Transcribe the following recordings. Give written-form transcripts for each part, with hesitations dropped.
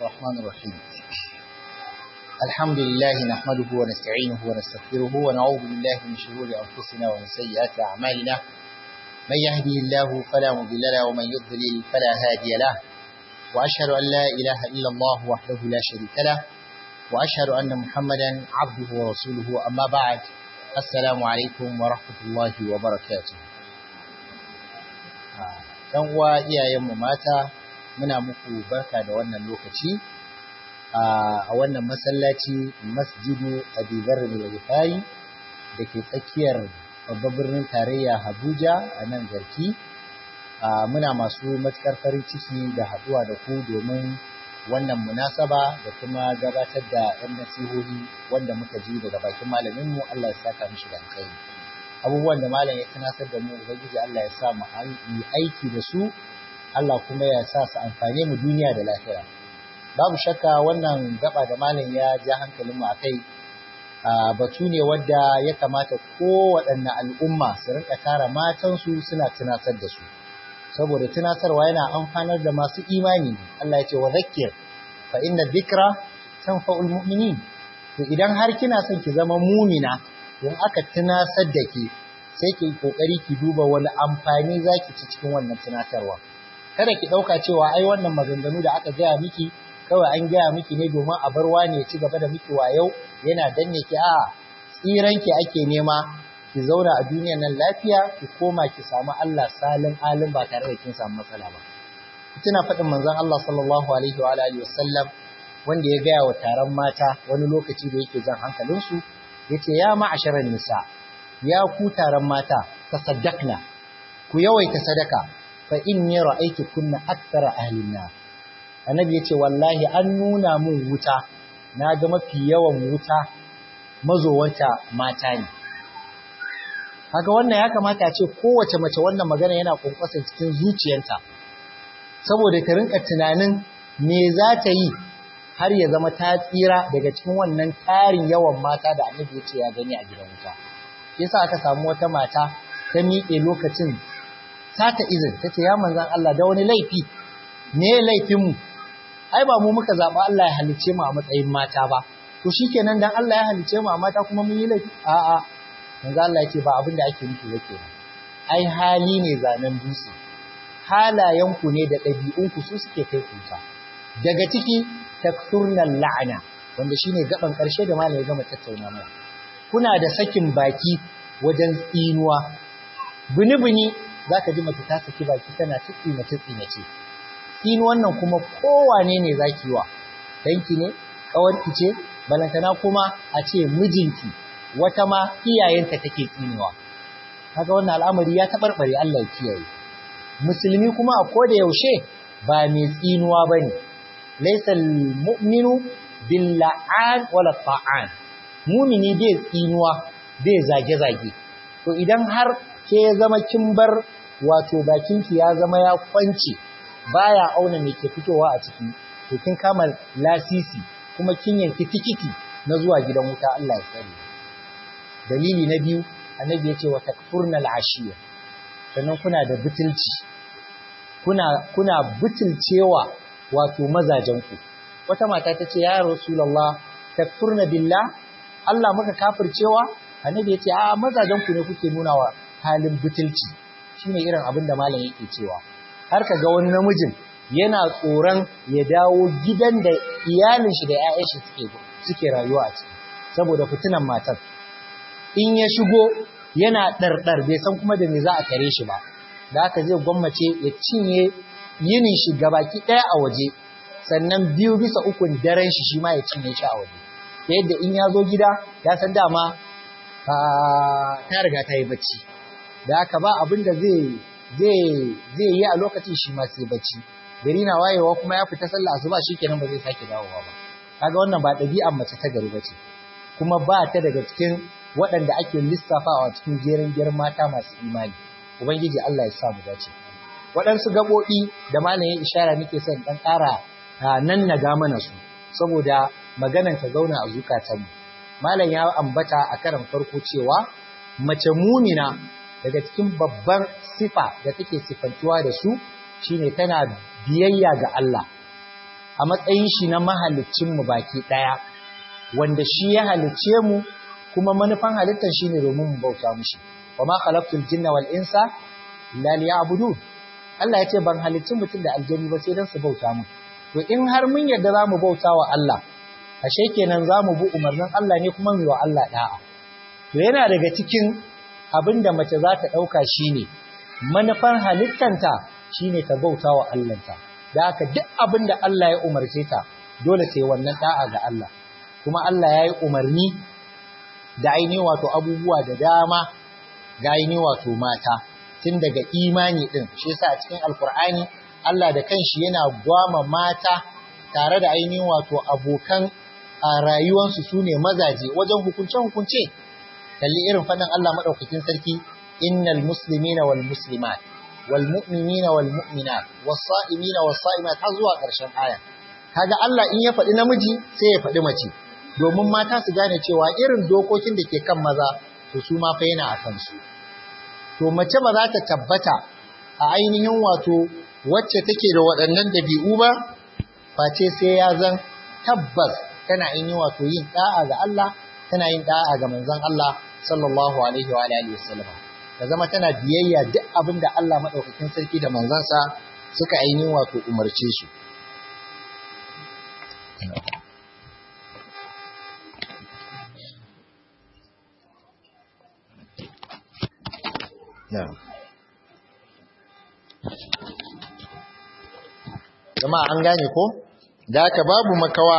الرحمن الرحيم الحمد لله نحمده ونستعينه ونستغفره ونعوذ بالله من شرور أنفسنا ومن سيئات أعمالنا من يهدي الله فلا مضل له ومن يضلل فلا هادي له وأشهد أن لا إله إلا الله وحده لا شريك له وأشهد أن محمدا عبده ورسوله أما بعد السلام عليكم ورحمة الله وبركاته. ‘Yan uwa iyayenmu mata muna muku barka da wannan lokaci a wannan masallaci Masjidu Abi Dharr al-Ghifari da ke tsakiyar babban birnin tarayya Abuja a nan Garki. Muna masu matukar farin ciki da haɗuwa da ku domin wannan munasaba da kuma gabatar da ‘yan nasihohi wanda muka ji daga bakin malaminmu. Allah ya saka mishi da alkhairi. Abubuwan da malam ya tunasar da mu Ubangiji Allah ya sa mu yi aiki da su, Allah kuma ya sa su amfane mu duniya da lahira. Babu shakka wannan gaba da malam ya ja hankalin mu akai batu ne wadda ya kamata kowaɗanne al'umma su rinka tara matansu suna tunasar da su. Saboda tunasarwa yana amfanar da masu imani. Allah ya ce wa zakkir fa inna dhikra tanfa'ul mu'minin. To idan har kina son ki zama mumina, in aka tunasar da ke sai ki kokari ki duba wani amfani zaki ci cikin wannan tunatarwa. Kada ki dauka cewa ai wannan maganganu da aka gaya miki kawai an gaya miki ne domin a bar wani ya ci gaba da miki wayau yana danne ki. A tsiran ki ake nema ki zauna a duniyar nan lafiya, ki koma ki samu Allah salin alim ba tare da kin samu matsala ba. Kina faɗin manzon Allah sallallahu alaihi wa alihi wasallam wanda ya gaya wa taron mata wani lokaci da yake jan hankalinsu, yace ya ma'asharan nisa, ya ku taron mata, tasaddaqna, ku yawaita sadaka, fa inni ra'aytu kunna akthara ahlin nar. Annabi yace wallahi an nuna mun wuta, naga mafi yawan wuta mazowanta mata ne. Kaga wannan ya kamata a ce kowace mace wannan magana yana kunkwasa cikin zuciyarta, saboda ta rinka tunanin me za ta yi har ya zama ta tsira daga cikin wannan tarin yawan mata da Annabi ya ce ya gani a gidan wuta. Shi yasa aka samu wata mata ta miƙe lokacin sata izin, tace ya manzon Allah da wani laifi ne laifin mu? Ai ba mu muka zaba Allah ya halice mu a matsayin mata ba. To shikenan dan Allah ya halice mu a mata kuma mun yi laifi? A'a. Manzon Allah ya ce ba abin da ake nufi ba kenan. Ai hali ne zanen dutse. Halayenku ne da ɗabi'unku su suke kai kuta. Daga ciki takfurnal la'ana, wanda shine gaban ƙarshe da malami ya gama tattauna mana. Kuna da sakin baki wajen tsinuwa. Bini zaka ji mace ta saki baki tana tsinace. Tsinuwan nan kuma kowane ne zaki wa? Danki ne, kawarki ce, balantana kuma a ce mijinki, wata ma iyayenta take tsinewa. Kaga wannan al'amari ya tabarbare, Allah ya kiyaye. Musulmi kuma a koda yaushe ba mai tsinuwa bane. Laysa al-mu'minu bil-la'an wala ta'an. Mumini bai tsinuwa, bai zage-zage. To idan har ke zama kin bar wato bakinki ya zama ya kwance, baya auna me ke fitowa a ciki, to kin kama lasisi kuma kin yanki tikiti na zuwa gidan wuta. Allah ya tsare. Dalili na biyu, Annabi ya ce wa takfurna al-ashiya. Sannan kuna da butulci. Kuna butulcewa wato mazajenku. Wata mata ta ce ya Rasulullah takfurna billah, Allah muka kafircewa? Annabi ya ce a mazajenku ne kuke nuna wa halin butulci. Shine irin abin da malam yake cewa. Har ka ga wani namijin yana tsoron ya dawo gidan da iyalin shi da ƴaƴan shi suke rayuwa a ciki saboda fitinan matar. In ya shigo yana ɗarɗar bai san kuma da me za a tare shi ba. Da haka zai gwammace ya cinye yinin shi gabaki ɗaya a waje, sannan 2/3 daren shi ma ya cinye shi a waje. Ta yadda in ya zo gida ya san dama ta riga ta yi bacci. Da haka ba abin da zai yi a lokacin shi ma sai bacci. Gari na wayewa kuma ya fita sallah asuba shikenan ba zai sake dawowa ba. Kaga wannan ba ɗabi'ar mace ta gari bace. Kuma ba ta daga cikin waɗanda ake lissafawa cikin jerin mata masu imani. Ubangiji Allah ya sa mu dace. Waɗansu gaɓoɓi da malam ya ishara nake son ɗan ƙara nan na ga mana su saboda maganan ta zauna a zukatanmu. Malam ya ambata a karan farko cewa mace mumina daga cikin babbar sifa da take sifantuwa da su shine tana biyayya ga Allah. a matsayin shi na mahaliccin mu baki daya wanda shi ya halicce mu kuma manufan halittar shine domin mu bauta mishi wama khalaqtul jinna wal insa illa liya'budun Allah ya ce ban halicci mutum da aljanni ba sai dan su bauta mu to in har mun yarda za mu bauta wa Allah ashe kenan za mu bi umarnin Allah ne kuma mu yi wa Allah da'a to yana daga cikin abinda mace za ta dauka shine manufar halittanta shine ta bauta wa Allahnta da haka duk abinda Allah ya umarce ta dole sai wannan da'a ga Allah kuma Allah ya yi umarni da ainihin wato abubuwa da dama ga ainihin wato mata tun daga imani din shi yasa a cikin alkur'ani Allah da kanshi yana gwama mata tare da ainihin wato abokan rayuwarsu sune mazaje wajen hukunce kalli irin fadin Allah madaukakin sarki innal muslimina wal muslimat wal mu'minina wal mu'minat was sa'imina was sa'imat har zuwa ƙarshen aya kaga Allah in ya faɗi namiji sai ya faɗi mace domin mata su gane cewa irin dokokin da ke kan maza to su ma fa yana a kansu to mace ba za ta tabbata a ainihin wato wacce take da waɗannan dabi'u ba face sai ya zan tabbas tana ainihin wato yin da'a ga Allah tana yin da'a ga manzon Allah sallallahu alaihi wa alihi wasallam ta zama tana biyayya duk abin da Allah madaukakin sarki da manzansa suka ainihin wato umarce su Jama'a an gane ko? Da haka babu makawa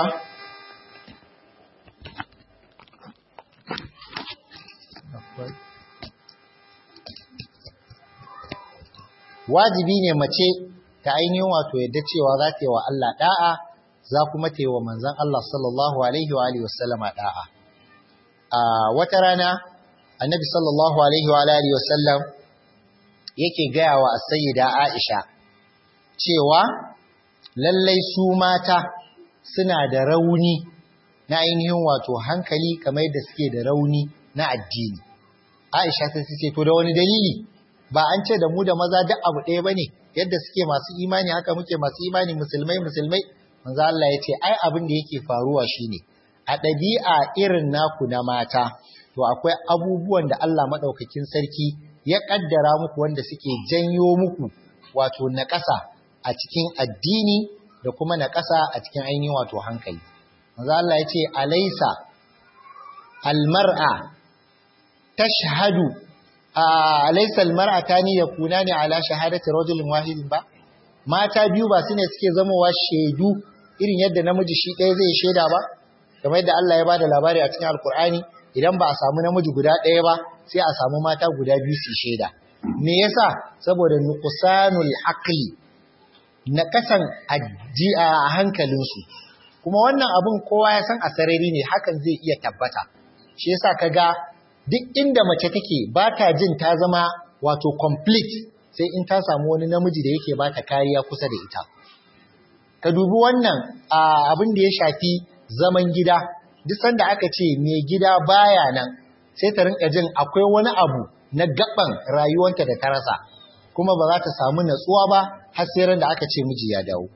wajibi ne mace ta ainihin wato yadda cewa za ta yi wa Allah da'a za kuma ta yi wa manzon Allah sallallahu alaihi wa alihi wasallama da'a. A wata rana Annabi sallallahu alaihi wa alihi wasallam yake gaya wa as-sayyida Aisha cewa lallai su mata suna da rauni na ainihin wato hankali kamar yadda suke da rauni na addini. Aisha ta ce to da wani dalili ba an ce da mu da maza duk abu ɗaya bane yadda suke masu imani haka muke masu imani musulmai manzo Allah ya ce ai abin da yake faruwa shine a ɗabi'a irin naku na mata to akwai abubuwan da Allah madaukakin sarki ya kaddara muku wanda suke janyo muku wato naƙasa a cikin addini da kuma naƙasa a cikin ainihin wato hankali manzo Allah ya ce alaysa almar'a tashhadu alaysa almar'atani yakunani ala shahadati rajulin wahidin ba mata biyu ba sune suke zamowa shaidu irin yadda namiji shi ɗaya zai shaida ba kamar yadda Allah ya bada labari a cikin alkur'ani idan ba a samu namiji guda ɗaya ba sai a samu mata guda biyu su shaida me yasa saboda nuqsanul aqli na kasan a hankalinsu kuma wannan abun kowa ya san a sarari ne hakan zai iya tabbata shi yasa kaga duk inda mace take ba ta jin ta zama wato complete sai in ta samu wani namiji da yake ba ta kariya kusa da ita ka dubi wannan abin da ya shafi zaman gida duk sanda aka ce mai gida baya nan sai ta rinka jin akwai wani abu na gaban rayuwanta da ta rasa kuma ba za ta samu natsuwa ba har sai ran da aka ce miji ya dawo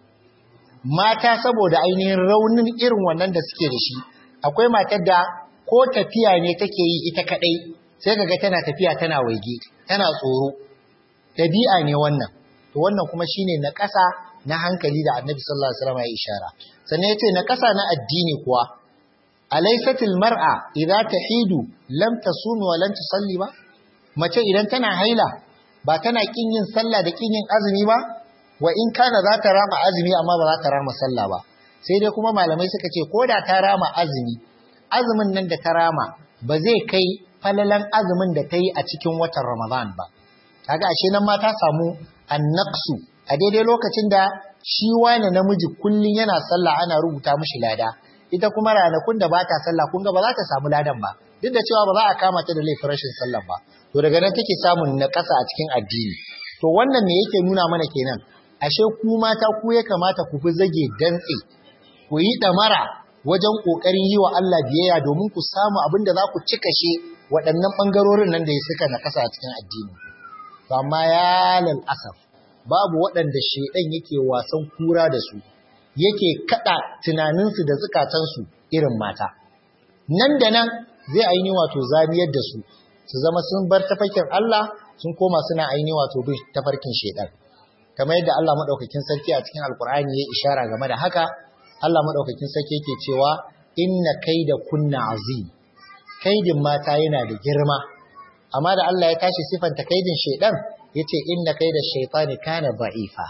mata saboda ainihin raunin irin wannan da suke da shi akwai matar da ko tafiya ne take yi ita kadai sai kaga tana tafiya tana waige tana tsoro tabi'a ne wannan to wannan kuma shine na ƙasa na hankali da Annabi sallallahu alaihi wasallam ya ishara sannan yace na ƙasa na addini kuwa alaysatil mar'a idza tahidu lam tasum wa lam tusalli ba mace idan tana haila ba tana kin yin sallah da kin yin azumi ba wa in kana za ta rama azumi amma ba za ta rama sallah ba sai dai kuma malamai suka ce ko da ta rama azumi azumin nan da ta rama ba zai kai falalan azumin da ta yi a cikin watan Ramadan ba kaga ashe nan ma ta samu annaqsu a daidai lokacin da shi wani namiji kullun yana sallah ana rubuta mishi lada ita kuma ranakun da ba ta sallah kun ga ba za ta samu ladan ba duk da cewa ba za a kama ta da laifin rashin sallah ba to daga nan take samun naƙasa a cikin addini to wannan me yake nuna mana kenan ashe ku mata ku ya kamata ku fi zage dantse ku yi damara wajen kokarin yi wa Allah biyayya domin ku samu abin da za ku cika shi waɗannan bangarorin nan da ya suka naƙasa a cikin addini to amma ya lal asaf babu waɗanda shedan yake wasan kura da su yake kada tunaninsu da zukatansu irin mata. Nan da nan zai aini wato zamiyar da su zama sun bar tafarkin Allah sun koma suna aini wato bin tafarkin shedan. Kamar yadda Allah madaukakin sarki a cikin Alkur'ani ya ishara game da haka, Allah madaukakin sarki yake cewa inna kaida kunna azim. Kaidin mata yana da girma. Amma da Allah ya tashi sifanta kaidin shedan yace inna kaida shaytani kana da'ifa.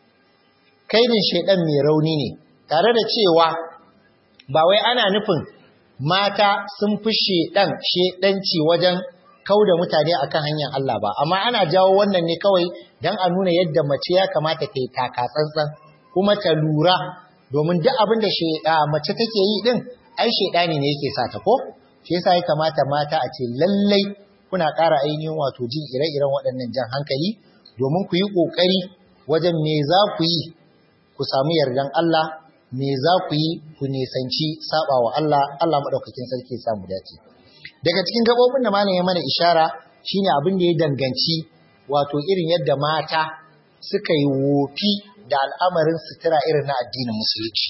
Kaidin shedan mai rauni ne, tare da cewa ba wai ana nufin mata sun fi shedanci wajen kauda mutane akan hanyar Allah ba, amma ana jawo wannan ne kawai dan a nuna yadda mace ya kamata ta yi taka tsantsan kuma ta lura, domin duk abin da mace take yi din ai shedani ne yake sa ta ko? Shi yasa ya kamata mata a ce lallai kuna ƙara ainihin wato jin ire-iren waɗannan jan hankali domin ku yi ƙoƙari wajen me za ku yi ku samu yardan Allah, me za ku yi ku nisanci saba wa Allah, Allah maɗaukakin sarki ya samu dace. Daga cikin gaɓoɓin da malam ya mana ishara shine abin da ya danganci wato irin yadda mata suka yi wofi da al'amarin sutura irin na addinin musulunci.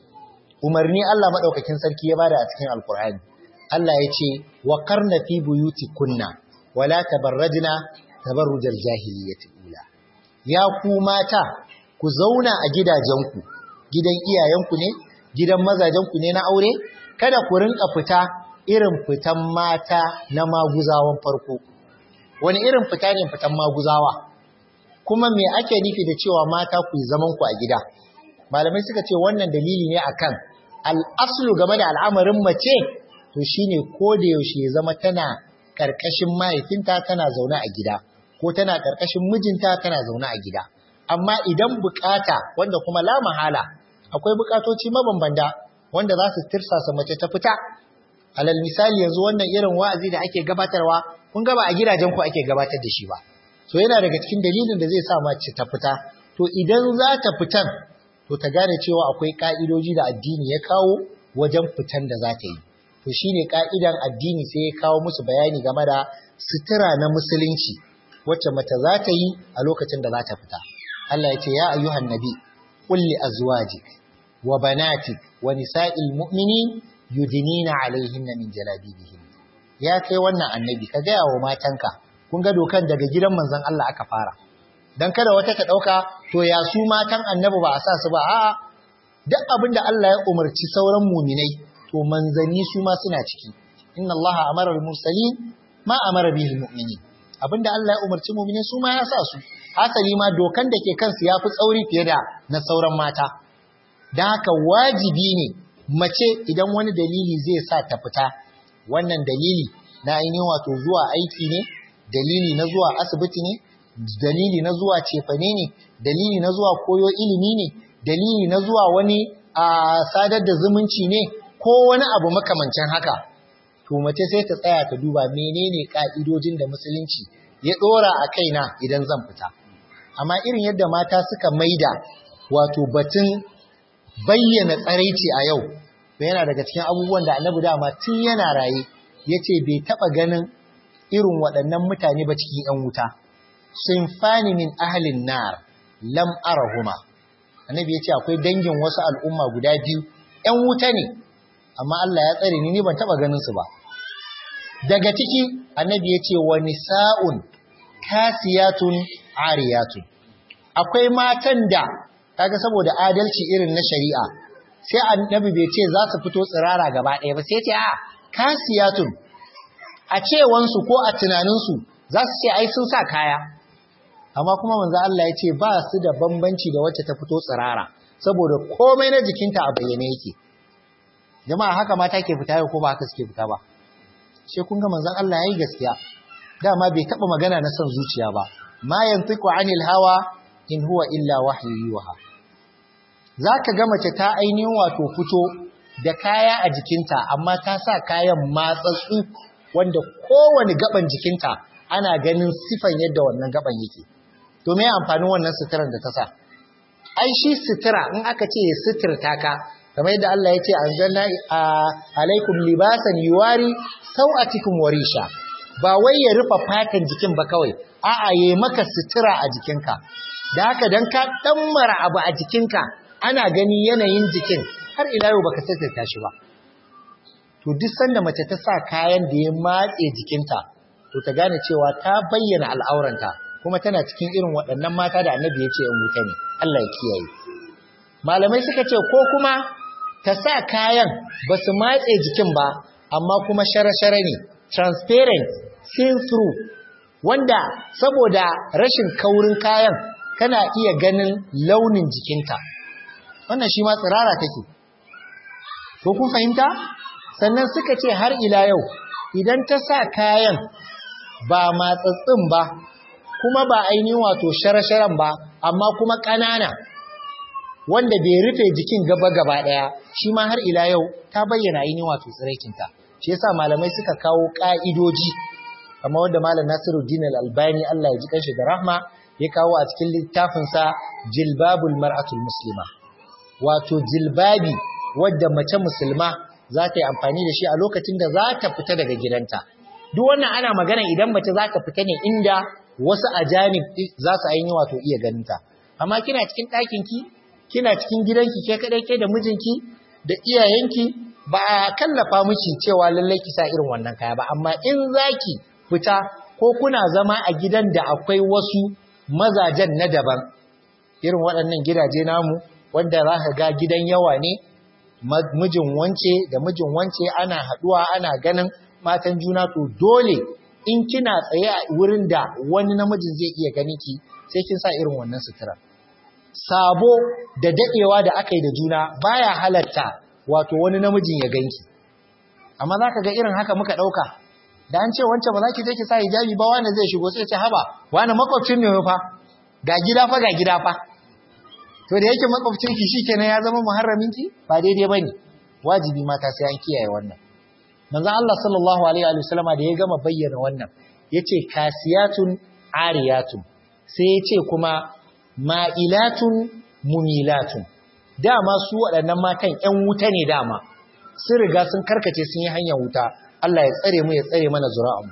Umarni Allah maɗaukakin sarki ya bada a cikin Alkur'ani. Allah ya ce wa qarna fi buyutikunna wala tabarrajna tabarrujal jahiliyyati ula. Ya ku mata ku zauna a gidajenku, gidan iyayenku ne, gidan mazajenku ne na aure, kada ku rinka fita irin fitan mata na maguzawan farko. Wani irin fita ne fitan maguzawa? Kuma me ake nufi da cewa mata ku yi zaman ku a gida? Malamai suka ce wannan dalili ne akan al'aslu game da al'amarin mace to shine ko da yaushe ya zama tana karkashin mahaifinta tana zaune a gida, ko tana karkashin mijinta tana zaune a gida. Amma idan bukata wanda kuma la mahala akwai bukatoci mabambanta wanda za su tirsasa mace ta fita. Alal misali yanzu wannan irin wa'azi da ake gabatarwa kun ga ba a gidajen ku ake gabatar da shi ba. So yana daga cikin dalilin da zai sa mace ta fita. To idan za ta fitan to ta gane cewa akwai ka'idoji da addini ya kawo wajen fitan da za ta yi. To shine ka'idan addini sai ya kawo musu bayani game da sutura na musulunci wacce mace za ta yi a lokacin da za ta fita. Allah ya ce ya ayyuhan nabi qul li azwajik wa banatik wa nisa'il mu'minin yudnina 'alayhinna min jalabibihin. Ya kai wannan annabi ka gaya wa matanka, kun ga dokan daga gidan manzon Allah aka fara. Dan kada wata ta dauka to ya su matan annabi ba a sa su ba, a'a duk abinda Allah ya umarci sauran mu'minai to manzanni su ma suna ciki. Inna Allah amara al-mursalin ma amara bihi al-mu'minin. Abinda Allah ya umarci mu'minai su ma ya sa su. Hasali ma dokan da ke kansu ya fi tsauri fiye da na sauran mata. Dan haka wajibi ne mace idan wani dalili zai sa ta fita, wannan dalili na ainihin wato zuwa aiki ne, dalili na zuwa asibiti ne, dalili na zuwa cefane ne, dalili na zuwa koyo ilimi ne, dalili na zuwa wani sadar da zumunci ne, ko wani abu makamancin haka. To mace sai ta tsaya ta duba menene ka'idojin da musulunci ya dora a kaina idan zan fita. Amma irin yadda mata suka maida wato batun bayyana tsaraici a yau, yana daga cikin abubuwan da Annabi dama tun yana raye yace bai taba ganin irin waɗannan mutane ba cikin ƴan wuta. Sinfani min ahlin nar lam arahuma. Annabi yace akwai dangin wasu al'umma guda biyu ƴan wuta ne, amma Allah ya tsare ni ban taba ganin su ba. Daga ciki Annabi yace wa nisa'un kasiyatun ariyatun. Akwai matan da kaga saboda adalci irin na shari'a sai Annabi bai ce za su fito tsirara gaba ɗaya ba, sai ce a kasiyatun. A cewansu ko a tunaninsu za su ce ai sun sa kaya, amma kuma manzo Allah ya ce ba su da bambanci da wacce ta fito tsirara saboda komai na jikinta a bayyane yake. Jama'a haka mata ke fita ko ba haka suke fita ba? Sai kun ga manzon Allah yayi gaskiya. Dama bai taba magana na son zuciya ba. Ma yantiqu anil hawa in huwa illa wahyu yuha. Zaka ga mace ta ainihin wato fito da kaya a jikinta amma ta sa kayan matsatsu wanda kowane gaban jikinta ana ganin sifan yadda wannan gaban yake. To me amfanin wannan suturar da ta sa? Ai shi sutura in aka ce suturta ka kamar yadda Allah ya ce anzalna alaikum libasan yuwari sau'atikum warisha. Ba wai ya rufa fatan jikin ba kawai, a'a yayi maka sutura a jikinka. Da haka dan ka dammara abu a jikinka ana gani yanayin jikin har ila yau baka tattata shi ba. To duk sanda mace ta sa kayan da ya matse jikinta, to ta gane cewa ta bayyana al'auranta, kuma tana cikin irin waɗannan mata da Annabi ya ce in wuta ne. Allah ya kiyaye. Malamai suka ce ko kuma ta sa kayan ba su matse jikin ba, amma kuma shara-shara ne, transparent, seen through, wanda saboda rashin kaurin kayan kana iya ganin launin jikinta. Wannan shi ma tsirara take. Ko kun fahimta? Sannan suka ce har ila yau, idan ta sa kayan ba matsatsin ba, kuma ba ainihin wato shara-sharan ba, amma kuma ƙanana, wanda bai rufe jikin gaba-gaba ɗaya, shi ma har ila yau ta bayyana ainihin wato tsiraikinta. Shi yasa malamai suka kawo ƙa'idoji, kamar wanda Malam Nasiruddin Al-Albani, Allah ya ji kanshi da rahma, ya kawo a cikin littafinsa Jilbabul Mar'atul Muslima. Wato jilbabi wadda mace musulma za ta yi amfani da shi a lokacin da za ta fita daga gidanta. Duk wannan ana magana idan mace za ta fita ne inda wasu ajanib za su ainihin wato iya ganinta. Amma kina cikin ɗakinki, kina cikin gidanki ke kaɗai ke da mijinki da iyayenki, ba a kallafa miki cewa lallai ki sa irin wannan kaya ba. Amma in zaki fita ko kuna zama a gidan da akwai wasu mazajen na daban, irin waɗannan gidaje namu wanda za ka ga gidan yawa ne, mijin wance da mijin wance ana haɗuwa ana ganin matan juna, to dole in kina tsaye a wurin da wani namijin zai iya ganin ki, sai kin sa irin wannan sutura. Sabo da daɗewa da aka yi da juna baya halatta wato wani namijin ya ganki. Amma za ka ga irin haka muka ɗauka, da an ce wancan ba za ki je ki sa hijabi ba, wani zai shigo sai ce haba, wani makwabcin ne fa, ga gida fa. To da yake makwabcin ki shikenan ya zama muharramin ki, ba daidai bane. Wajibi mata sai an kiyaye wannan. Manzo Allah sallallahu alaihi wa sallama da ya gama bayyana wannan, yace kasiyatun ariyatun, sai yace kuma ma'ilatun mumilatun. Dama su waɗannan matan ƴan wuta ne dama. Sun riga sun karkace sun yi hanyar wuta. Allah ya tsare mu ya tsare mana zuri'anmu.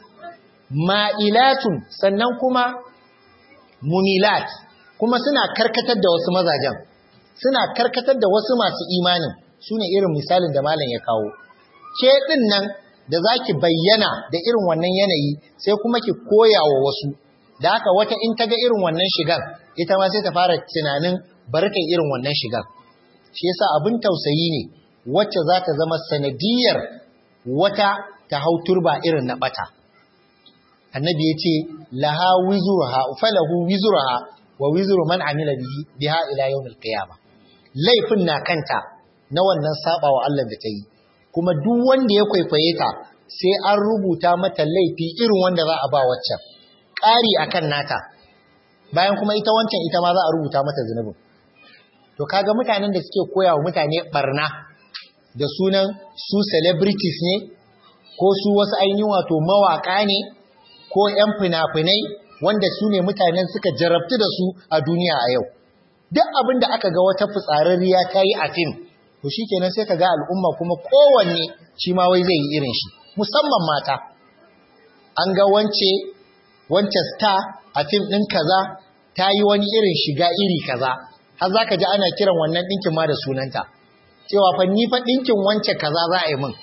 Ma'ilatun, sannan kuma mumilat, kuma suna karkatar da wasu mazajen, suna karkatar da wasu masu imanin, su ne irin misalin da malam ya kawo. Ke ɗin nan da za ki bayyana da irin wannan yanayi, sai kuma ki koya wa wasu, da haka wata in ta ga irin wannan shigan, ita ma sai ta fara tunanin barkai irin wannan shigan. Shi yasa abin tausayi ne wacce za ta zama sanadiyar wata ta hau turba irin na ɓata. Annabi ya ce, laha wizurha, falahu wizurha, wa wizru man amila biha ila yawmil qiyamah. Laifin na kanta na wannan sabawa Allah da ta yi, kuma duk wanda ya kwaikwaye ta sai an rubuta mata laifi irin wanda za a ba waccan, ƙari akan nata, bayan kuma ita wancan ita ma za a rubuta mata zunubin. To kaga mutanen da suke koya wa mutane barna da sunan su celebrities ne, ko su wasu ainihin wato mawaka ne, ko 'yan fina-finai wanda su ne mutanen suka jarabtu da su a duniya a yau. Duk abin da aka ga wata fitsararriya ta yi a fim, to shi kenan sai ka ga al'umma kuma kowanne shi ma wai zai yi irin shi, musamman mata. An ga wance star a fim ɗin kaza ta yi wani irin shiga iri kaza, har za ka ji ana kiran wannan ɗinkin ma da sunanta, cewa fa ni fa ɗinkin wance kaza za a yi min.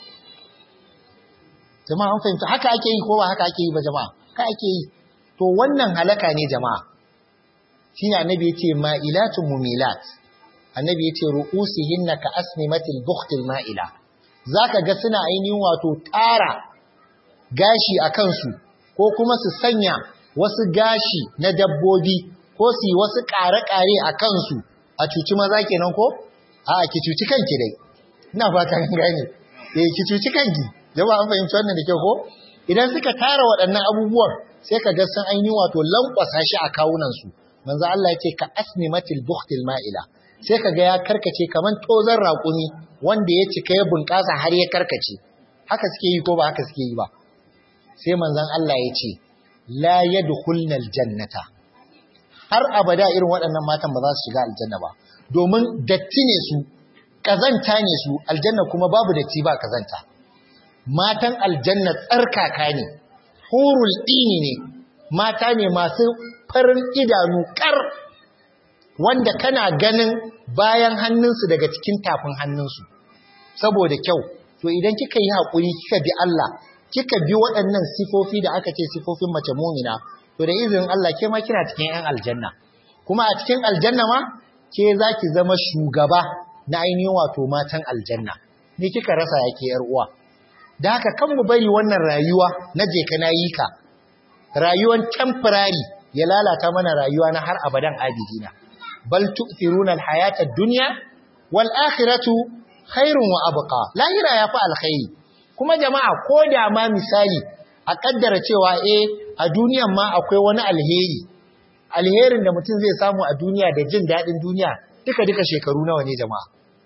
Jama'a an fahimta haka ake yi ko ba haka ake yi ba jama'a? Haka ake yi. To wannan halaka ne jama'a. Shi ne annabi ya ce ma'ilatun mumilat. Annabi ya ce ru'usihinna ka asnimatil bukhtil ma'ila. Za ka ga suna ainihin wato tara gashi a kansu, ko kuma su sanya wasu gashi na dabbobi, ko su yi wasu ƙare-ƙare a kansu, a cuci maza kenan ko? A ki cuci kanki dai. Ina fata kan gane. Ki cuci kanki. Jama'a an fahimci wannan da kyau ko? Idan suka tara waɗannan abubuwan, sai ka ga sun ainihin wato lankwasa shi a kawunansu. Manzo Allah yake ka asnimatil bukhtil ma'ila. Sai ka ga ya karkace kaman tozan raƙumi wanda ya cika ya bunƙasa har ya karkace. Haka suke yi ko ba haka suke yi ba? Sai manzon Allah ya ce la yadkhulnal jannata. Har abada irin waɗannan matan ba za su shiga aljanna ba, domin datti ne su, kazanta ne su, aljanna kuma babu datti ba kazanta. Matan aljanna tsarkaka ne, hurul ɗini ne, mata ne masu farin idanu kar. wanda kana ganin bayan hannunsu daga cikin tafin hannunsu saboda kyau. To idan kika yi haƙuri kika bi Allah, kika bi waɗannan sifofi da aka ce sifofin mace mumina, to da izinin Allah ke ma kina cikin 'yan aljanna. Kuma a cikin aljanna ma ke za ki zama shugaba na ainihin wato matan aljanna. Ni kika rasa yake 'yar uwa. Da haka kan mu bari wannan rayuwa na je kana yi ka, rayuwan temporary ya lalata mana rayuwa na har abadan abidina. Bal tu'thiruna al-hayata ad-dunya wal akhiratu khairun wa abqa. Lahira yafi alkhairi. Kuma jama'a ko da ma misali a kaddara cewa a duniyan ma akwai wani alherin da mutum zai samu a duniya da jin dadin duniya, duka shekaru nawa ne jama'a?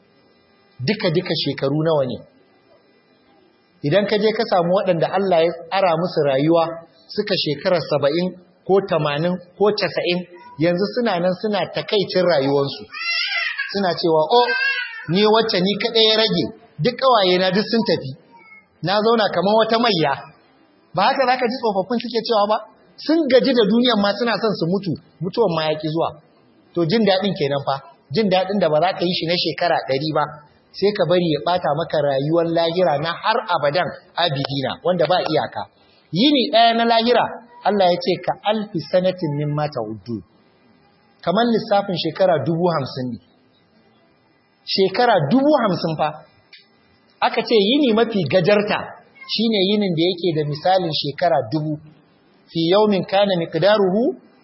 Duka shekaru nawa ne? Idan ka je ka samu waɗanda Allah ya tsara musu rayuwa suka shekara 70 ko 80 ko 90, yanzu suna nan suna takaicin rayuwarsu. Suna cewa, ni wacce ni kaɗai ya rage, duk ƙawaye na duk sun tafi. Na zauna kamar wata mayya. Ba haka za ka ji tsofaffin suke cewa ba? Sun gaji da duniyan ma suna son su mutu, mutuwan ma ya ƙi zuwa. To jin daɗin kenan fa, jin daɗin da ba za ka yi shi na shekara 100 ba, sai ka bari ya ɓata maka rayuwar lahira na har abadan abidina, wanda ba iyaka. Yini ɗaya na lahira, Allah ya ce ka alfi sanatin min mata uddu. Kamar lissafin shekara 50,000 ne. Shekara 50,000 fa. Aka ce yini mafi gajarta shine yinin da yake da misalin shekara 1000. Fi yawmin kana miqdaruhu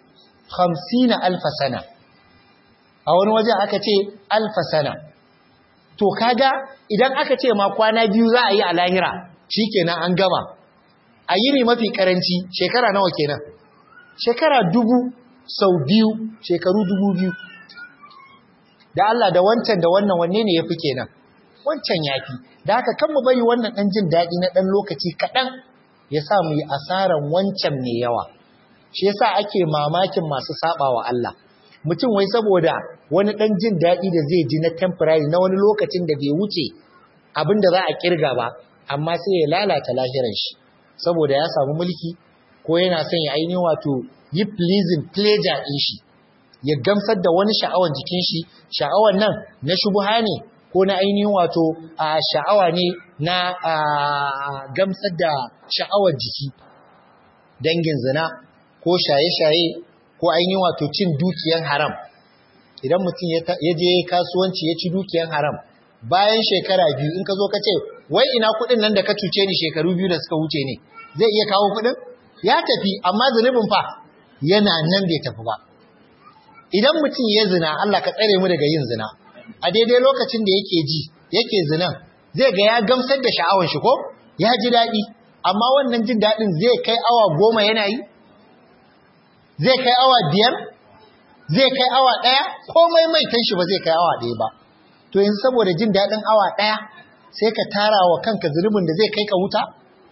50,000 sana. A wani waje aka ce 1000 sana. To kaga idan aka ce ma kwana 2 za a yi a lahira, shikenan an gama. A yini mafi karanci shekara nawa kenan? Shekara 1000 sau 2, shekaru 2000. Da Allah da wancan da wannan wanne ne yafi kenan? Wancan yafi. Da haka kan mu bari wannan dan jin dadi na dan lokaci kadan ya sa mu yi asaran wancan mai yawa. Shi yasa ake mamakin masu sabawa Allah. Mutum wai saboda wani dan jin dadi da zai ji na temporary na wani lokacin da bai wuce abinda za a kirga ba, amma sai ya lalata lahirin shi saboda ya samu mulki ko yana son ya ainihin wato yi pleasing pleasure din shi, ya gamsar da wani sha'awar jikin shi. Sha'awar nan na shubha ne ko na ainihin wato sha'awa ne na gamsar da sha'awar jiki, dangin zina ko shaye-shaye ko ainihin wato cin dukiyan haram. Idan mutum ya je kasuwanci ya ci dukiyan haram, bayan shekara 2 in ka zo ka ce wai ina kuɗin nan da ka cuce ni shekaru 2 da suka wuce ne, zai iya kawo kuɗin? Ya tafi, amma zunubin fa yana nan bai tafi ba. Idan mutum ya zina, Allah ka tsare mu daga yin zina, a daidai lokacin da yake zinan, zai ga ya gamsar da sha'awar shi ko ya ji daɗi, amma wannan jin daɗin zai kai awa 10 yana yi? Zai kai awa 5? Zai kai awa 1? Komai mai kan shi ba zai kai awa 1 ba. To yanzu saboda jin daɗin awa 1 sai ka tara wa kanka zunubin da zai kai ka wuta?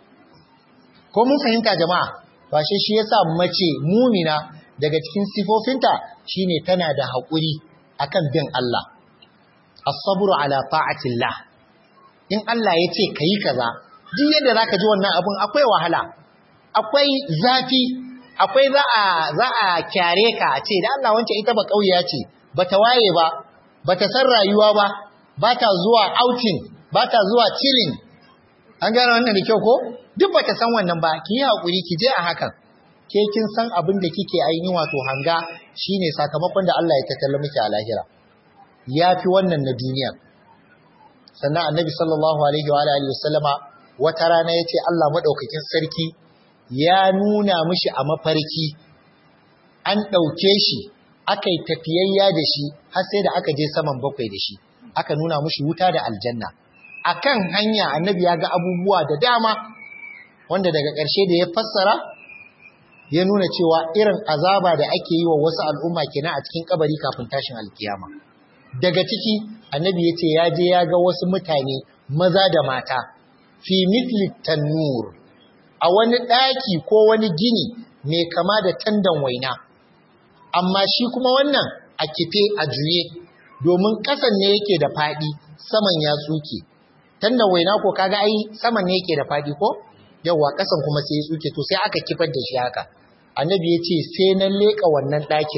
Ko mun fahimta jama'a? Ba shi yasa mace mumina daga cikin sifofinta shine tana da haƙuri akan bin Allah. As-sabru ala ta'atillah. In Allah ya ce kai kaza, duk yadda zaka ji wannan abun akwai wahala, akwai zafi, akwai za a kyare ka a ce da Allah wance ita ba kauya ce, bata waye ba, bata san rayuwa ba, bata zuwa outing, bata zuwa chilling. An gane wannan da kyau ko? Duk bata san wannan ba, ki yi hakuri ki je a hakan. Ke kin san abin da kike ainihin wato hanga shine sakamakon da Allah ya tattala miki a lahira. Yafi wannan na duniya. Sannan Annabi sallallahu alaihi wa alihi wasallama wata rana yace Allah madaukakin sarki ya nuna mishi a mafarki, an dauke shi akai tafiyayya da shi har sai da aka je saman 7 da shi, aka nuna mishi wuta da aljanna. Akan hanya Annabi ya ga abubuwa da dama wanda daga ƙarshe da ya fassara ya nuna cewa irin azaba da ake yi wa wasu al'umma kenan a cikin kabari kafin tashin alkiyama. Daga ciki Annabi ya ce ya je ya ga wasu mutane maza da mata fi mithli tannur, a wani ɗaki ko wani gini mai kama da tandan waina, amma shi kuma wannan a kife a juye, domin ƙasan ne yake da faɗi, saman ya tsuke. Tandan waina ko kaga ai saman ne yake da faɗi ko? Yawwa ƙasan kuma sai ya tsuke, to sai aka kifar da shi haka. Annabi ya ce sai na leƙa wannan ɗakin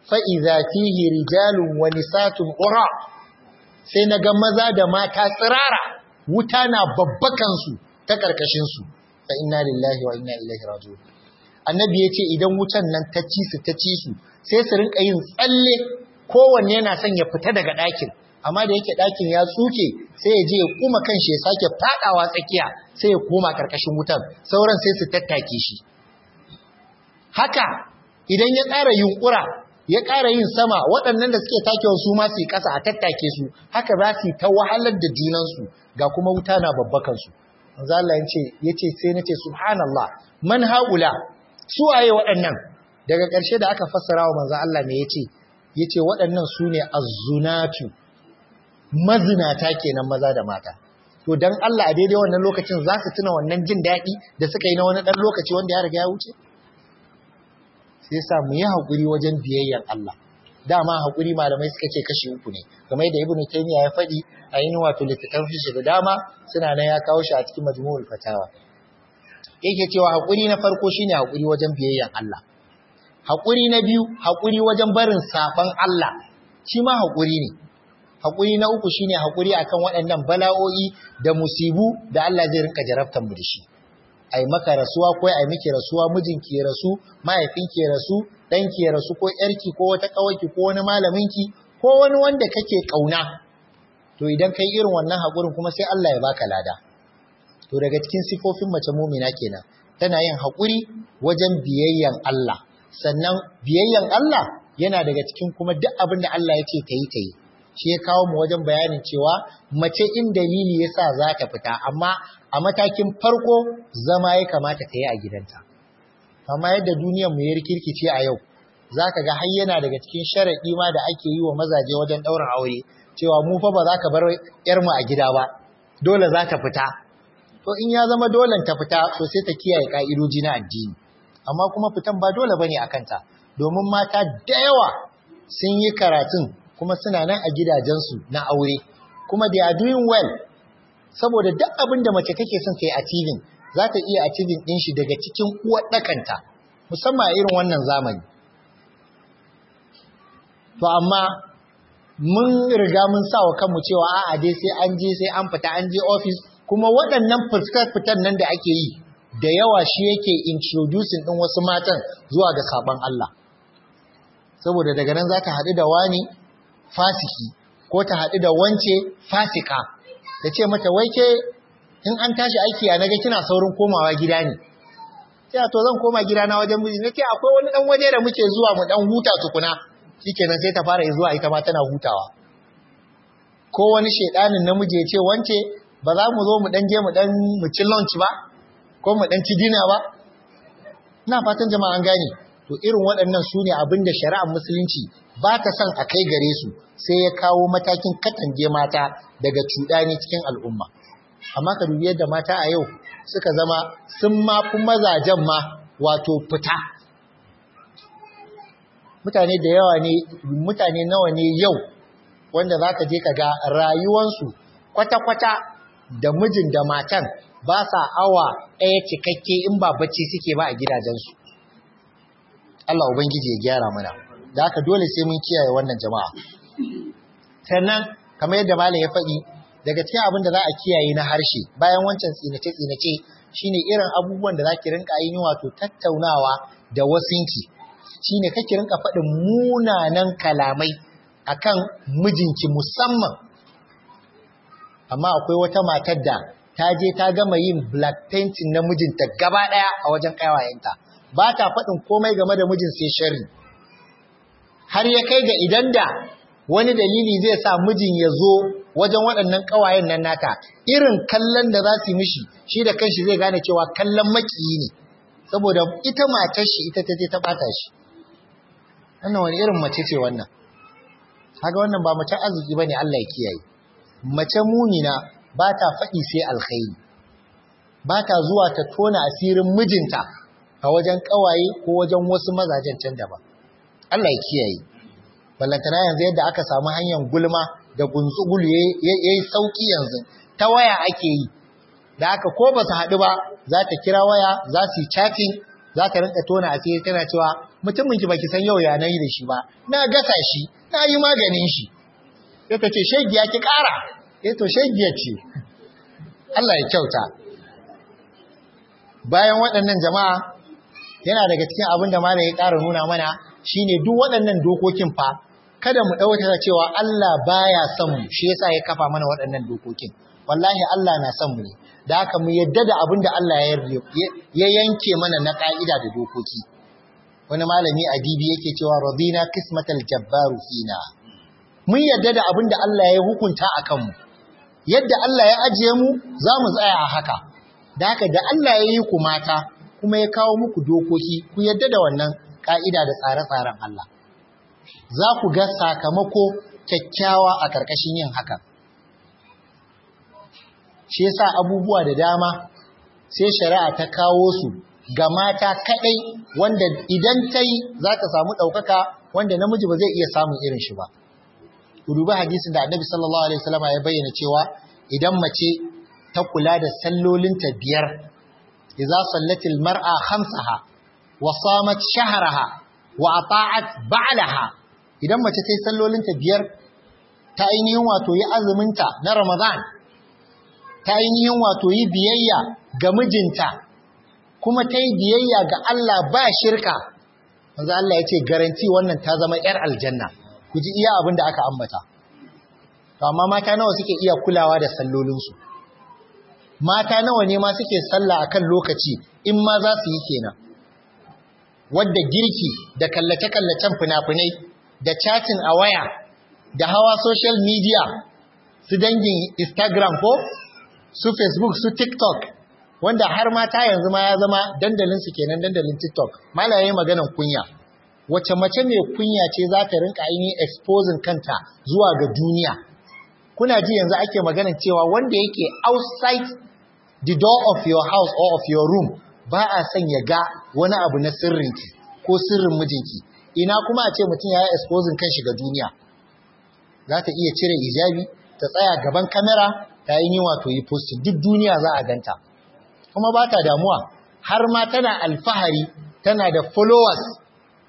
fa idza fihi rijalun wa nisatun ura, sai naga maza da mata tsirara, wuta na babbakan su ta karkashin su. Fa inna lillahi wa inna ilaihi raji'un. Annabi yace idan wutan nan ta ci su sai su rinka yin tsalle, kowanne yana son ya fita daga ɗakin, amma da yake ɗakin ya tsuke sai ya je ya kuma kanshi ya sake fadawa tsakiya sai ya koma karkashin wutan, sauran sai su tattake shi. Haka idan ya ƙara yunkura ya ƙara yin sama, waɗannan da suke takewa su ma su yi ƙasa a tattake su, haka za su yi ta wahalar da junansu, ga kuma wuta na babbakan su. Manzo Allah yace sai nace subhanallah, man haula, su waye waɗannan? Daga ƙarshe da aka fassara wa manzo Allah me yace waɗannan su ne azzunatu, mazinata kenan maza da mata. To dan Allah a daidai wannan lokacin za su tuna wannan jin daɗi da suka yi na wani ɗan lokaci wanda ya riga ya wuce? Sai sa mu yi haƙuri wajen biyayyar Allah. Dama haƙuri malamai suka ce kashi uku ne, kamar yadda Ibn Taymiyyah ya faɗi a yin wato littattafan shi da dama suna nan ya kawo shi a cikin Majmu'ul Fatawa. Yake cewa haƙuri na farko shine haƙuri wajen biyayyar Allah. Haƙuri na biyu haƙuri wajen barin saɓan Allah, shi ma haƙuri ne. Haƙuri na uku shine haƙuri akan waɗannan bala'o'i da musibu da Allah zai rinka jarabtar mu da shi. Ai maka rasuwa ko ai miki rasuwa, mijinki ya rasu, mahaifinki ya rasu, ɗanki ya rasu ko ƴarki ko wata ƙawarki ko wani malaminki ko wani wanda kake ƙauna. To idan kai irin wannan haƙurin kuma sai Allah ya baka lada. To daga cikin sifofin mace mumina kenan, tana yin haƙuri wajen biyayyan Allah. Sannan biyayyan Allah yana daga cikin kuma duk abin da Allah ya ce ta yi. Shi ya kawo mu wajen bayanin cewa mace in dalili yasa za ta fita, amma a matakin farko zama ya kamata ta yi a gidanta. Amma yadda duniyar mu ya rikirkice a yau, zaka ga har yana daga cikin sharadi ma da ake yi wa mazaje wajen ɗaurin aure, cewa mu fa ba za ka bar yar mu a gida ba, dole za ta fita. To in ya zama dole ta fita, to sai ta kiyaye ka'idoji na addini. Amma kuma fitan ba dole bane a kanta, domin mata da yawa sun yi karatun kuma suna nan a gidajensu na aure, kuma they are doing well, saboda duk abin da mace take son ta yi achieving, za ta iya achieving ɗin shi daga cikin uwar ɗakanta, musamman a irin wannan zamani. To amma mun riga mun sa wa kanmu cewa a'a dai sai an je sai an fita, an je office, kuma waɗannan fitan nan da ake yi da yawa shi yake introducing ɗin wasu matan zuwa ga sabon Allah. Saboda daga nan za ta haɗu da wani fasiki ko ta haɗu da wance fasika, ta ce mata wai ke in an tashi aiki a naga kina saurin komawa gida ne. Sai to zan koma gida na wajen miji, nake akwai wani dan waje da muke zuwa mu dan huta tukuna. Shikenan sai ta fara zuwa ita ma tana hutawa. Ko wani shedanin namiji ya ce wance ba za mu zo mu dan je mu ci lunch ba, ko mu dan ci dinner ba. Ina fatan jama'a an gane. To irin waɗannan su ne abin da shari'ar musulunci ba ta son a kai gare su, sai ya kawo matakin katange mata daga cuɗani cikin al'umma. Amma ka dubi yadda mata a yau suka zama sun mafi mazajen ma wato fita. Mutane nawa ne yau wanda za ka je ka ga rayuwansu kwata-kwata da mijin da matan ba sa awa ɗaya cikakke in ba bacci suke ba a gidajensu. Allah Ubangiji ya gyara mana. Da haka dole sai mun kiyaye wannan jama'a. Sannan kamar yadda malam ya faɗi, daga cikin abin da za a kiyaye na harshe bayan wancan tsinace shine irin abubuwan da zaki rinka yi wato tattaunawa da wasinki. Shine kake rinka faɗin munanan kalamai akan mijinki musamman. Amma akwai wata matar da ta je ta gama yin black painting na mijinta gaba ɗaya a wajen kawayenta. Ba ta faɗin komai game da mijin sai sharri. Har ya kai ga idan da wani dalili zai sa mijin ya zo wajen waɗannan ƙawayen nan nata, irin kallon da za su yi mishi, shi da kanshi zai gane cewa kallon makiyi ne, saboda ita matar shi ita ta je ta ɓata shi. Wannan wani irin mace ce wannan? Haka wannan ba macen arziki ba ne, Allah ya kiyaye. Mace munina ba ta faɗi sai alkhairi, ba ta zuwa ta tona asirin mijinta a wajen ƙawaye ko wajen wasu mazajen can daban. Allah ya kiyaye. Ballantana yanzu yadda aka samu hanyar gulma da gunzugulu yayi sauki yanzu, ta waya ake yi. Da aka ko ba su haɗu ba, za ta kira waya, za su yi chatting, za ta rinka tona asiri tana cewa mutumin ki baki san yau ya nayi da shi ba, na gasa shi, na yi maganin shi. Sai ta ce shegiya ki ƙara, to shegiyar ce. Allah ya kyauta. Bayan waɗannan jama'a, yana daga cikin abin da malam ya ƙara nuna mana shine duk waɗannan dokokin fa kada mu ɗauka cewa Allah baya son mu shi yasa ya kafa mana waɗannan dokokin. Wallahi Allah na son mu ne. Da haka mu yadda da abin da Allah ya yanke mana na ƙa'ida da dokoki. Wani malami adibi yake cewa radina qismatal jabbaru fina. Mun yadda da abin da Allah ya hukunta a kanmu. Yadda Allah ya ajiye mu za mu tsaya a haka. Da haka da Allah ya yi ku mata kuma ya kawo muku dokoki ku yadda da wannan ƙa'ida da tsare-tsaren Allah. Za ku ga sakamako kyakkyawa a ƙarƙashin yin haka. Shi yasa abubuwa da dama sai shari'a ta kawo su ga mata kaɗai wanda idan ta yi za ta samu ɗaukaka wanda namiji ba zai iya samun irin shi ba. Ku dubi hadisin da Annabi sallallahu alaihi wasallam ya bayyana cewa idan mace ta kula da sallolinta biyar, idza sallatil mar'a khamsaha wa samat shahraha wa ata'at ba'laha, idan mace ta yi sallolinta biyar, ta ainihin wato yi azuminta na Ramadan, ta ainihin wato yi biyayya ga mijinta, kuma ta yi biyayya ga Allah ba shirka, manzo Allah ya ce garanti wannan ta zama 'yar aljanna. Ku ji iya abin da aka ambata. To amma mata nawa suke iya kulawa da sallolinsu? Mata nawa ne ma suke sallah akan lokaci in ma za su yi kenan? Wadda girki da kallace-kallacen fina-finai da chatting a waya da hawa social media su dangin Instagram ko su Facebook su TikTok wanda har mata yanzu ma ya zama dandalinsu kenan dandalin TikTok. Malaye maganan kunya. Wace mace mai kunya ce za ta rinka ainihin exposing kanta zuwa ga duniya? Kuna ji yanzu ake maganan cewa wanda yake outside the door of your house or of your room ba a son ya ga wani abu na sirrinki ko sirrin mijinki. Ina kuma a ce mutum ya yi exposing kanshi ga duniya. Za ta iya cire hijabi, ta tsaya gaban kamera, ta yi wato yi posting, duk duniya za a ganta. Kuma ba ta damuwa, har ma tana alfahari, tana da followers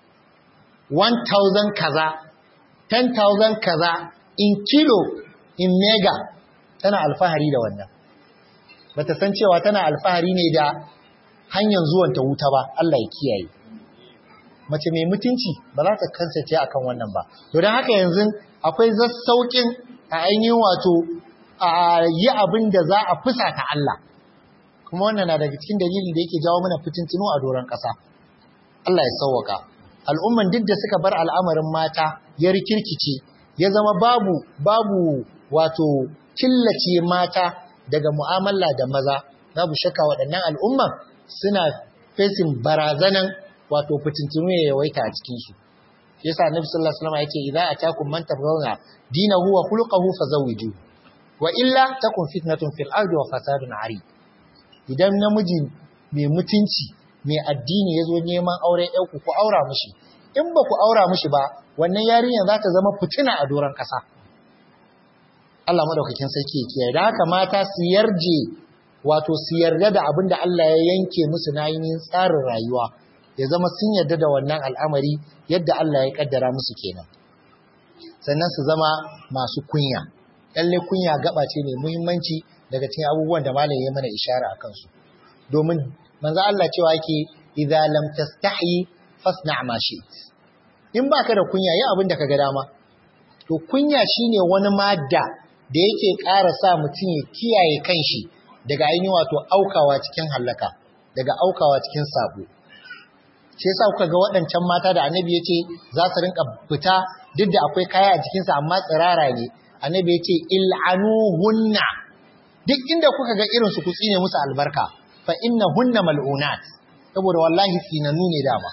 1,000 kaza, 10,000 kaza, in kilo, in mega, tana alfahari da wannan. Bata san cewa tana alfahari ne da hanyar zuwan ta wuta ba, Allah ya kiyaye. Mace mai mutunci ba za ta kansace akan wannan ba. To don haka yanzu akwai zassauƙin a ainihin wato a yi abin da za a fusata Allah. Kuma wannan na daga cikin dalilin da yake jawo mana fitintinu a doron ƙasa. Allah ya sauwaka. Al'umman duk da suka bar al'amarin mata ya rikirkice, ya zama babu wato killace mata daga mu'amala da maza, babu shakka waɗannan al'umman suna facing barazanan wato fitintunu ya yawaita a cikinsu. Yasa Annabi sallallahu alaihi wasallam yake idza atakum man tarawna dinahu wa khuluquhu fazawwiju wa illa takun fitnatun fil ardi wa fasadun ari. Idan namiji mai mutunci mai addini yazo neman aure ɗauku ku aura mishi, in ba ku aura mishi ba wannan yarinya za ta zama fitina a doron ƙasa. Allah madaukakin sarki ya kiyaye. Da haka mata su yarje wato su yarda da abin da Allah ya yanke musu na yin tsarin rayuwa, ya zama sun yarda da wannan al'amari yadda Allah ya kaddara musu kenan. Sannan su zama masu kunya. Lalle kunya gaba ce mai muhimmanci daga cikin abubuwan da malam ya mana ishara a kansu. Domin manzo Allah cewa yake idza lam tastahi fasna' ma shi't. In baka da kunya yi abin da kaga dama. To kunya shine wani madda da yake ƙara sa mutum ya kiyaye kanshi daga ainihin wato aukawa cikin halaka, daga aukawa cikin sabo. Shi yasa kuka ga waɗancan mata da Annabi ya ce za su rinka fita duk da akwai kaya a jikinsa amma tsirara ne. Annabi ya ce il'anuhunna, duk inda kuka ga irinsu ku tsine musu albarka, fa innahunna mal'unat, saboda wallahi tsinannu ne dama.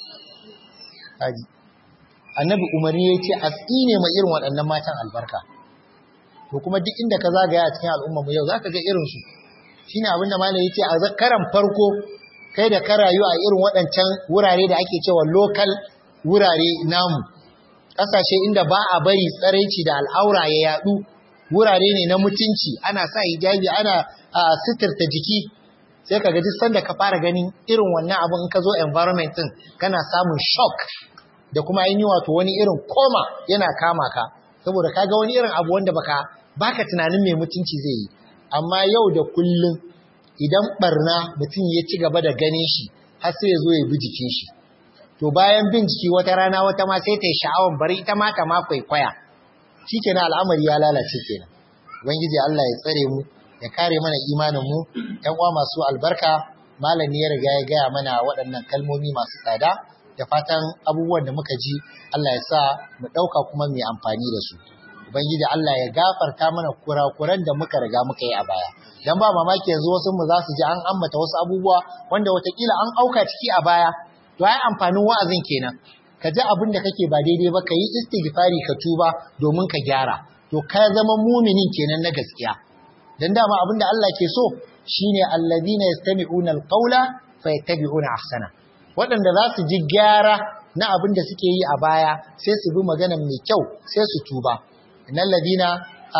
Annabi umarni ya ce a tsine ma irin waɗannan matan albarka. To kuma duk inda ka zagaya a cikin al'umma mu yau za ka ga irinsu. Shi ne abinda malam ya ce a karan farko kai da ka rayu a irin waɗancan wurare da ake cewa local wurare namu. Ƙasashe inda ba a bari tsaraici da al'aura ya yaɗu, wurare ne na mutunci, ana sa hijabi, ana sitirta jiki. sai kaga duk sanda ka fara ganin irin wannan abun in ka zo environment din kana samun shock da kuma ainihin wato wani irin koma yana kama ka saboda kaga wani irin abu wanda baka tunanin mai mutunci zai yi. Amma yau da kullum idan barna mutum ya ci gaba da ganin shi har sai ya zo ya bi jikin shi, to bayan bin jiki wata rana wata ma sai ta yi sha'awan bari ita ma ta ma kwaikwaya, shikenan al'amari ya lalace kenan. Ubangiji Allah ya tsare mu ya kare mana imanin mu. Ƴan uwa masu albarka, malami ya riga ya gaya mana waɗannan kalmomi masu tsada, da fatan abubuwan da muka ji Allah ya sa mu ɗauka kuma mu yi amfani da su. Ubangiji Allah ya gafarta mana kurakuran da muka riga muka yi a baya. Dan ba mamaki yanzu wasu mu za su ji an ambata wasu abubuwa wanda watakila an auka ciki a baya. To ai amfanin wa'azin kenan. Ka ji abin da kake ba daidai ba, ka yi istighfari ka tuba domin ka gyara. To ka zama muminin kenan na gaskiya. Dan dama abin da Allah ke so shine allazina yastami'una alqawla fayattabi'una ahsana. Waɗanda za su ji gyara na abin da suke yi a baya sai su bi magana mai kyau sai su tuba. Innal ladina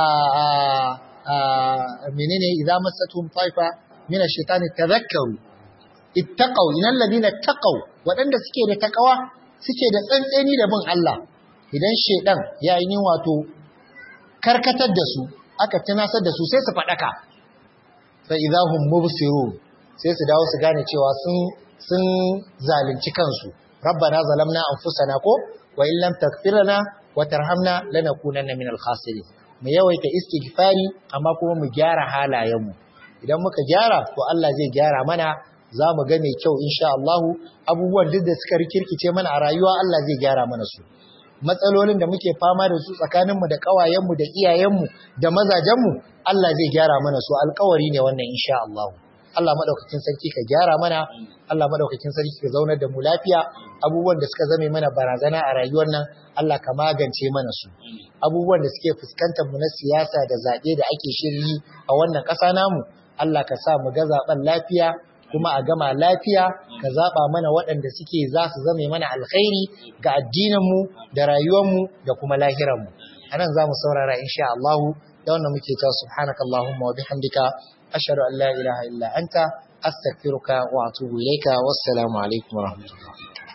menene idza massatuhum taifa min ash-shaytani tadhakkaru ittaqaw. Innal ladina taqaw, waɗanda suke da takawa suke da tsantseni da bin Allah, idan shedan ya yi wato karkatar da su aka tunasar da su sai su fadaka, fa idahum mubsirun, sai su dawo su gane cewa sun zalunci kansu. Rabbana zalamna anfusana ko wa in lam taghfir lana wa tarhamna lanakunanna minal khasirin. Mu yawaita istighfari amma kuma mu gyara halayenmu. Idan muka gyara to Allah zai gyara mana, za mu ga mai kyau insha Allah. Abubuwan duk da suka rikirkice mana a rayuwa Allah zai gyara mana su. Matsalolin da muke fama da su tsakaninmu da ƙawayenmu da iyayenmu da mazajenmu Allah zai gyara mana su, alƙawari ne wannan insha Allah. Allah madaukakin sarki ka gyara mana, Allah madaukakin sarki ka zaunar da mu lafiya. Abubuwan da suka zame mana barazana a rayuwar nan Allah ka magance mana su. Abubuwan da suke fuskantar mu na siyasa da zaɓe da ake shiryi a wannan ƙasa namu Allah ka sa mu ga zaɓen lafiya kuma a gama lafiya, ka zaɓa mana waɗanda suke za su zame mana alkhairi ga addininmu da rayuwarmu da kuma lahiranmu. A nan za mu saurara insha Allah, da wannan muke ta subhanakallahumma wa bihamdika ashhadu an la ilaha illa anta astaghfiruka wa atubu ilayka. Wassalamu alaikum wa rahmatullahi.